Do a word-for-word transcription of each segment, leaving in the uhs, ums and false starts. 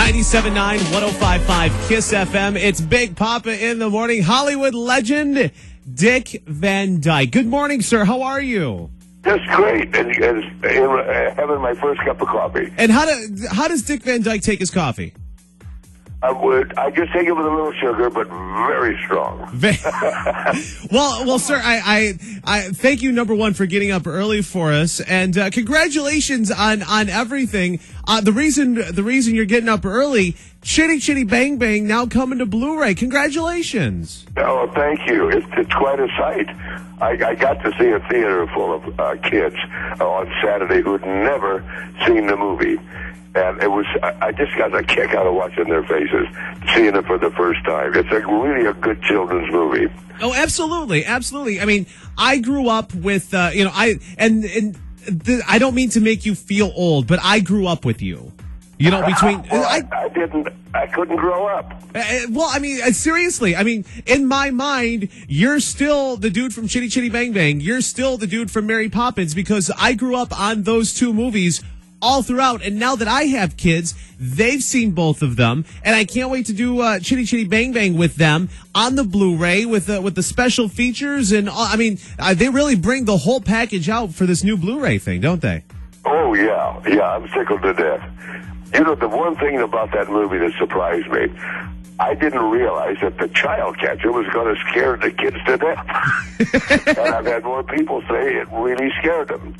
ninety-seven point nine, one oh five point five KISS F M. It's Big Papa in the morning. Hollywood legend Dick Van Dyke. Good morning, sir. How are you? Just great, and, and, and uh, having my first cup of coffee. And how do, how does Dick Van Dyke take his coffee? I would. I just take it with a little sugar, but very strong. well, well, sir, I, I, I thank you, number one, for getting up early for us, and uh, congratulations on on everything. Uh, the reason the reason you're getting up early, Chitty Chitty Bang Bang now coming to Blu-ray. Congratulations! Oh, thank you. It's, it's quite a sight. I, I got to see a theater full of uh, kids uh, on Saturday who'd never seen the movie. And it was, I just got a kick out of watching their faces, seeing it for the first time. It's a really a good children's movie. Oh, absolutely. Absolutely. I mean, I grew up with, uh, you know, I, and, and the, I don't mean to make you feel old, but I grew up with you. You know, between, well, I, I, I didn't, I couldn't grow up. Uh, well, I mean, uh, seriously, I mean, in my mind, you're still the dude from Chitty Chitty Bang Bang. You're still the dude from Mary Poppins, because I grew up on those two movies all throughout, and now that I have kids, they've seen both of them, and I can't wait to do uh, Chitty Chitty Bang Bang with them on the Blu-ray with uh, with the special features, and all, I mean, uh, they really bring the whole package out for this new Blu-ray thing, don't they? Oh yeah, yeah, I'm tickled to death. You know, the one thing about that movie that surprised me, I didn't realize that the child catcher was going to scare the kids to death. And I've had more people say it really scared them.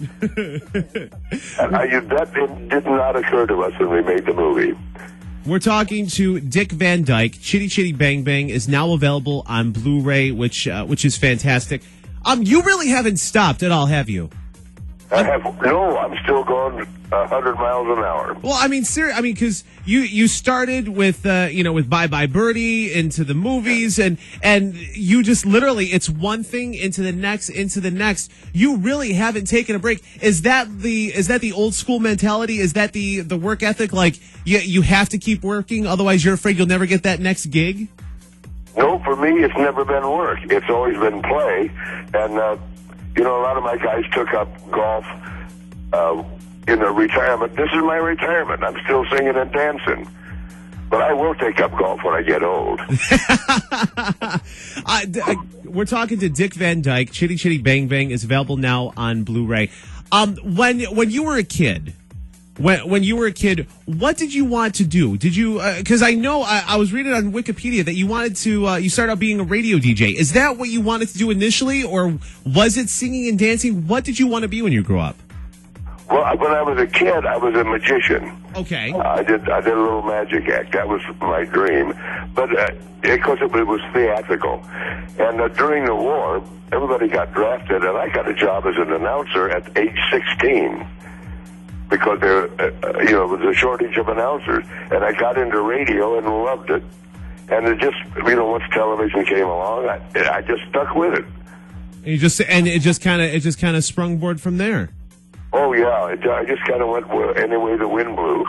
And I, that did, did not occur to us when we made the movie. We're talking to Dick Van Dyke. Chitty Chitty Bang Bang is now available on Blu-ray, which uh, which is fantastic. Um, you really haven't stopped at all, have you? I have no. I'm still going a hundred miles an hour. Well, I mean, ser- I mean, because you you started with uh, you know with Bye Bye Birdie into the movies, and and you just literally it's one thing into the next into the next. You really haven't taken a break. Is that the is that the old school mentality? Is that the the work ethic? Like you you have to keep working, otherwise you're afraid you'll never get that next gig. No, for me, it's never been work. It's always been play, and. Uh, You know, a lot of my guys took up golf uh, in their retirement. This is my retirement. I'm still singing and dancing. But I will take up golf when I get old. uh, d- uh, we're talking to Dick Van Dyke. Chitty Chitty Bang Bang is available now on Blu-ray. Um, when when you were a kid, when when you were a kid, what did you want to do? Did you? Because uh, I know I, I was reading on Wikipedia that you wanted to. Uh, you started out being a radio D J. Is that what you wanted to do initially, or was it singing and dancing? What did you want to be when you grew up? Well, when I was a kid, I was a magician. Okay. Uh, I did I did a little magic act. That was my dream. But uh, because it, it was theatrical. And uh, during the war, everybody got drafted, and I got a job as an announcer at age sixteen. Because there, uh, you know, there was a shortage of announcers, and I got into radio and loved it. And it just, you know, once television came along, I, I just stuck with it. And you just and it just kind of it just kind of sprung board from there. Oh yeah, it, I just kind of went any way the wind blew.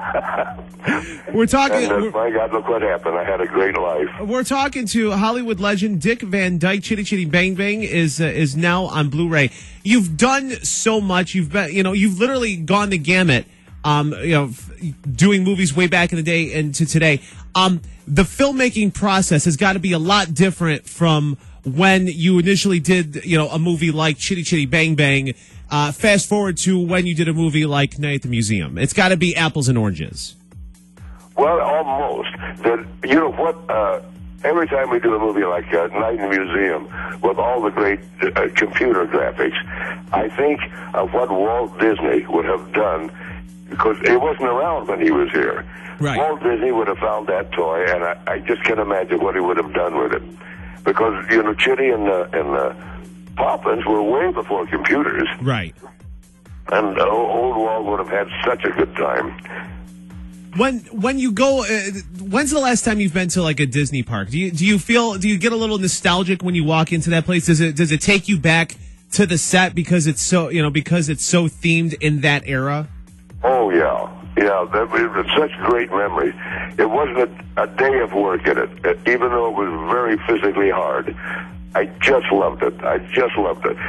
We're talking. And, uh, we're, my God, look what happened! I had a great life. We're talking to Hollywood legend Dick Van Dyke. Chitty Chitty Bang Bang is uh, is now on Blu-ray. You've done so much. You've been, you know, you've literally gone the gamut. Um, you know, f- doing movies way back in the day and to today. Um, the filmmaking process has got to be a lot different from when you initially did, you know, a movie like Chitty Chitty Bang Bang. Uh, fast forward to when you did a movie like Night at the Museum. It's got to be apples and oranges. Well, almost. The, you know what? Uh, every time we do a movie like uh, Night in the Museum, with all the great uh, computer graphics, I think of what Walt Disney would have done, because it wasn't around when he was here. Right. Walt Disney would have found that toy, and I, I just can't imagine what he would have done with it. Because, you know, Chitty and the, and the Poppins were way before computers. Right. And uh, old Walt would have had such a good time. When when you go, uh, when's the last time you've been to like a Disney park? Do you do you feel do you get a little nostalgic when you walk into that place? Does it does it take you back to the set because it's so you know because it's so themed in that era? Oh yeah, yeah. That was such great memories. It wasn't a, a day of work in it, even though it was very physically hard. I just loved it. I just loved it.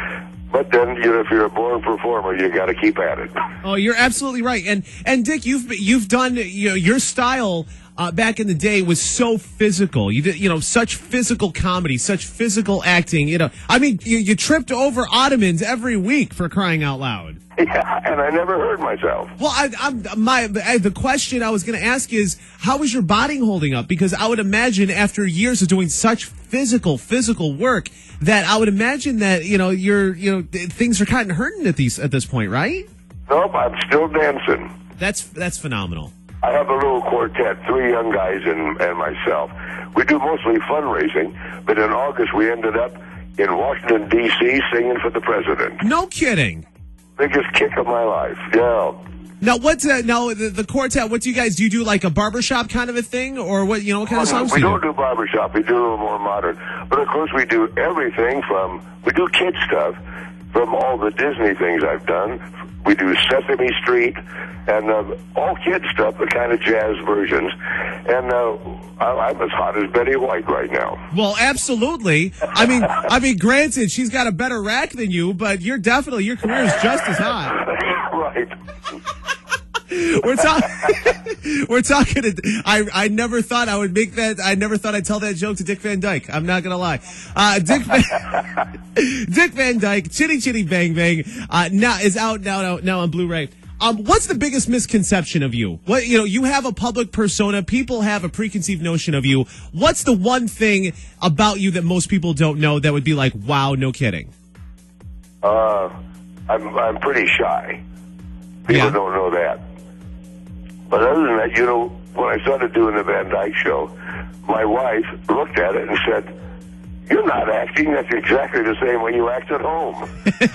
But then, you know, if you're a born performer, you got to keep at it. Oh, you're absolutely right. And and Dick, you've you've done, you know, your style uh, back in the day was so physical. You did, you know, such physical comedy, such physical acting. You know, I mean, you, you tripped over ottomans every week, for crying out loud. Yeah, and I never hurt myself. Well, I, I'm my I, the question I was going to ask is, how is your body holding up? Because I would imagine after years of doing such physical physical work, that I would imagine that you know you're you know things are kind of hurting at these at this point, right? Nope, I'm still dancing. That's that's phenomenal. I have a little quartet, three young guys and, and myself. We do mostly fundraising, but in August we ended up in Washington, D C singing for the president. No kidding. Biggest kick of my life, yeah. Now, what's uh, now the, the quartet? What do you guys do? You do like a barbershop kind of a thing, or what? You know, what kind of songs we do you don't do? do barbershop. We do a little more modern, but of course we do everything from we do kid stuff, from all the Disney things I've done. We do Sesame Street and uh, all kid stuff, the kind of jazz versions. And uh, I, I'm as hot as Betty White right now. Well, absolutely. I mean, I mean, granted, she's got a better rack than you, but you're definitely your career is just as hot. Right. We're talking. We're talking. To, I I never thought I would make that. I never thought I'd tell that joke to Dick Van Dyke. I'm not gonna lie. Uh, Dick Van, Dick Van Dyke, Chitty Chitty Bang Bang, uh, now is out now now, now on Blu-ray. Um, what's the biggest misconception of you? What you know, you have a public persona. People have a preconceived notion of you. What's the one thing about you that most people don't know that would be like, wow, no kidding? Uh, I'm I'm pretty shy. People Yeah. don't know that. But other than that, you know, when I started doing the Van Dyke Show, my wife looked at it and said, "You're not acting. That's exactly the same way you act at home."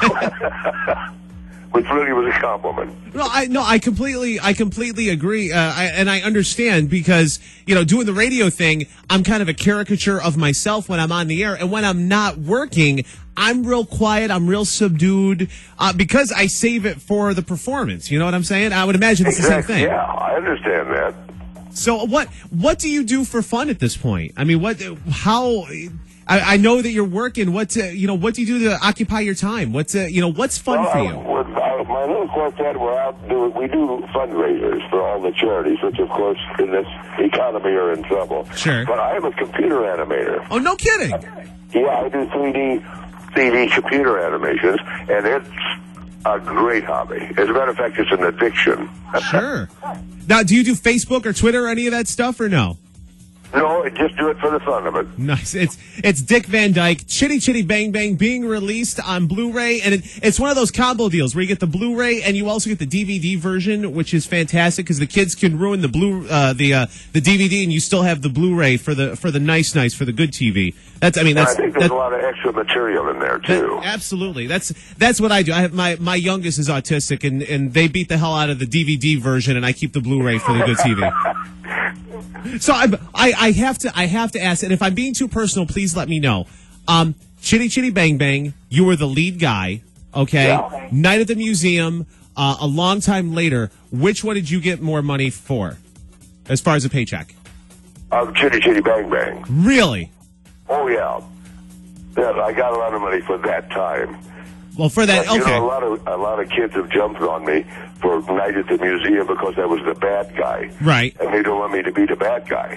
Which really was a compliment. No, I no, I completely, I completely agree, uh, I, and I understand because you know, doing the radio thing, I'm kind of a caricature of myself when I'm on the air, and when I'm not working, I'm real quiet, I'm real subdued, uh, because I save it for the performance. You know what I'm saying? I would imagine it's Exactly. the same thing. Yeah, I understand that. So what, what do you do for fun at this point? I mean, what, how? I, I know that you're working. What, uh, you know, what do you do to occupy your time? What's, uh, you know, what's fun well, for I, you? with, uh, my little quartet, we're out doing, we do fundraisers for all the charities, which of course in this economy are in trouble. Sure. But I am a computer animator. Oh, no kidding. Yeah, I do three D, three D computer animations, and it's a great hobby. As a matter of fact, it's an addiction. Sure. Now, do you do Facebook or Twitter or any of that stuff, or no? No, just do it for the fun of it. Nice. It's it's Dick Van Dyke, Chitty Chitty Bang Bang, being released on Blu-ray, and it, it's one of those combo deals where you get the Blu-ray and you also get the D V D version, which is fantastic because the kids can ruin the blue uh, the uh, the D V D and you still have the Blu-ray for the for the nice nice for the good T V. That's I mean And that's I think there's that, a lot of extra material in there too. that- absolutely. That's that's what I do. I have my my youngest is autistic and and they beat the hell out of the D V D version, and I keep the Blu-ray for the good T V. So I, I I have to I have to ask, and if I'm being too personal, please let me know. Um, Chitty Chitty Bang Bang, you were the lead guy, okay? Yeah. Night at the Museum, uh, a long time later. Which one did you get more money for, as far as a paycheck? Um, Chitty Chitty Bang Bang. Really? Oh yeah, yeah. I got a lot of money for that time. Well, for that, But, you okay. know, a lot of a lot of kids have jumped on me for Night at the Museum because I was the bad guy. Right. And they don't want me to be the bad guy.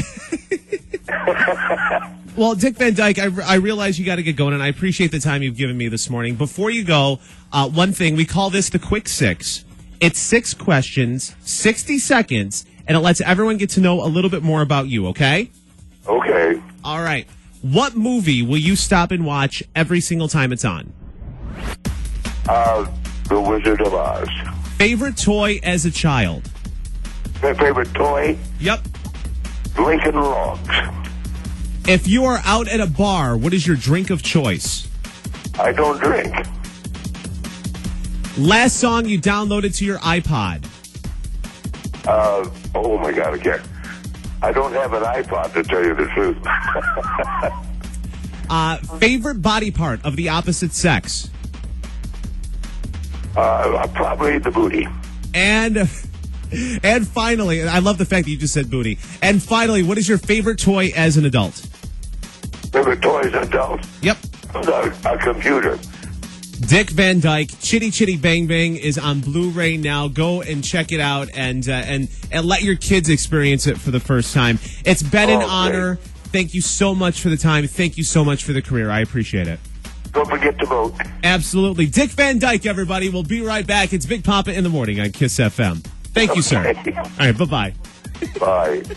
Well, Dick Van Dyke, I, I realize you got to get going, and I appreciate the time you've given me this morning. Before you go, uh, one thing, we call this the Quick Six. It's six questions, sixty seconds, and it lets everyone get to know a little bit more about you, okay? Okay. All right. What movie will you stop and watch every single time it's on? Uh, The Wizard of Oz. Favorite toy as a child? My favorite toy, Yep. Lincoln Logs. If you are out at a bar, what is your drink of choice? I don't drink. Last song you downloaded to your iPod? Uh, oh my God, again. I don't have an iPod, to tell you the truth. Uh, favorite body part of the opposite sex? uh, probably the booty. And and finally, I love the fact that you just said booty. And finally, what is your favorite toy as an adult? Favorite toy as an adult? Yep. A, a computer. Dick Van Dyke, Chitty Chitty Bang Bang is on Blu-ray now. Go and check it out and uh, and and let your kids experience it for the first time. It's been an Oh, honor. great. Thank you so much for the time. Thank you so much for the career. I appreciate it. Don't forget to vote. Absolutely. Dick Van Dyke, everybody. We'll be right back. It's Big Papa in the Morning on Kiss F M. Thank you, sir. Okay. All right, bye-bye. Bye.